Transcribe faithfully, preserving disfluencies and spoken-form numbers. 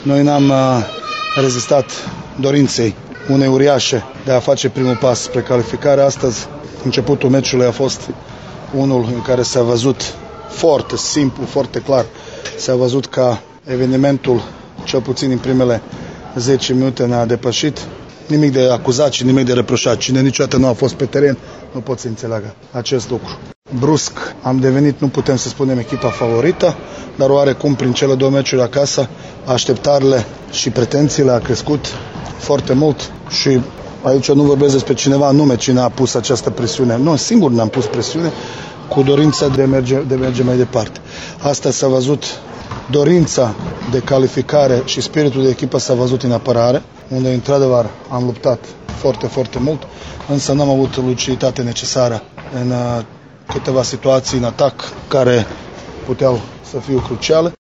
Noi n-am rezistat dorinței unei uriașe de a face primul pas spre calificare. Astăzi, începutul meciului a fost unul în care s-a văzut foarte simplu, foarte clar, s-a văzut că evenimentul, cel puțin în primele zece minute, ne-a depășit. Nimic de acuzat și nimic de reproșat. Cine niciodată nu a fost pe teren nu pot să înțeleagă acest lucru. Brusc am devenit, nu putem să spunem, echipa favorită, dar oarecum prin cele două meciuri acasă așteptările și pretențiile a crescut foarte mult și aici nu vorbesc despre cineva anume cine a pus această presiune. Noi singur ne-am pus presiune cu dorința de merge, de merge mai departe. Asta s-a văzut, dorința de calificare și spiritul de echipă s-a văzut în apărare, unde într-adevăr am luptat foarte, foarte mult, însă n-am avut luciditatea necesară în câteva situații în atac care puteau să fie cruciale.